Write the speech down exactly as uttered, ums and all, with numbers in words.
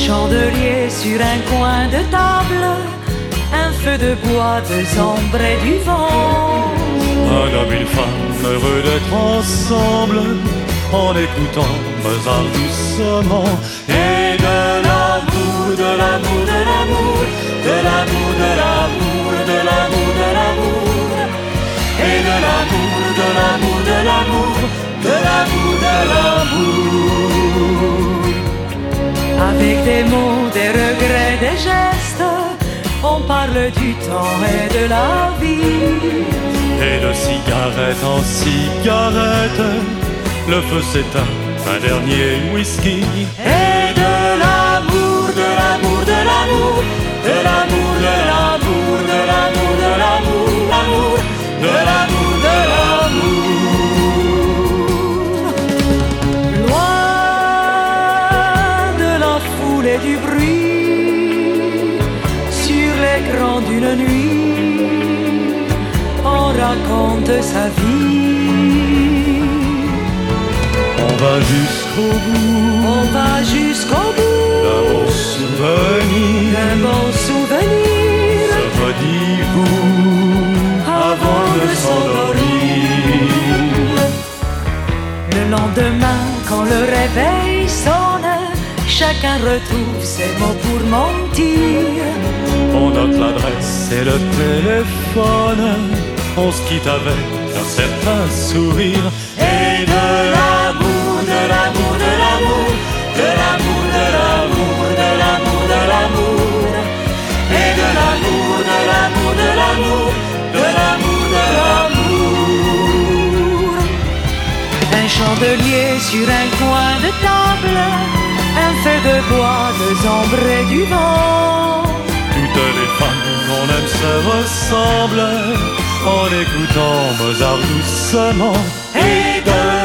chandelier sur un coin de table, un feu de bois, deux ombres et du vent. Un homme, une femme, heureux d'être ensemble, en écoutant Mozart doucement. Et de l'amour, de l'amour, de l'amour, de l'amour, de l'amour, de l'amour, de l'amour. Et de l'amour, de l'amour, de l'amour, de l'amour, de l'amour. Avec des mots, des regrets, des gestes, on parle du temps et de la vie. Et de cigarette en cigarette, le feu s'éteint, un dernier whisky. Et de l'amour, de l'amour, de l'amour, de l'amour, de l'amour, de l'amour, de l'amour, l'amour, de l'amour, de l'amour. Loin de la foule et du bruit, sur l'écran d'une nuit, on raconte sa vie. On va jusqu'au bout, On va jusqu'au bout d'un bon souvenir, d'un bon souvenir se redit-vous avant de s'endormir. Le lendemain, quand le réveil sonne, chacun retrouve ses mots pour mentir. On note l'adresse et le téléphone, on se quitte avec un certain sourire. Et de l'amour, de l'amour, de l'amour, de l'amour, de l'amour, de l'amour, de l'amour. Et de l'amour, de l'amour, de l'amour, de l'amour, de l'amour. Un chandelier sur un coin de table, un feu de bois, deux ombres et du vent. Toutes les femmes qu'on aime se ressemblent en écoutant Mozart doucement. Et de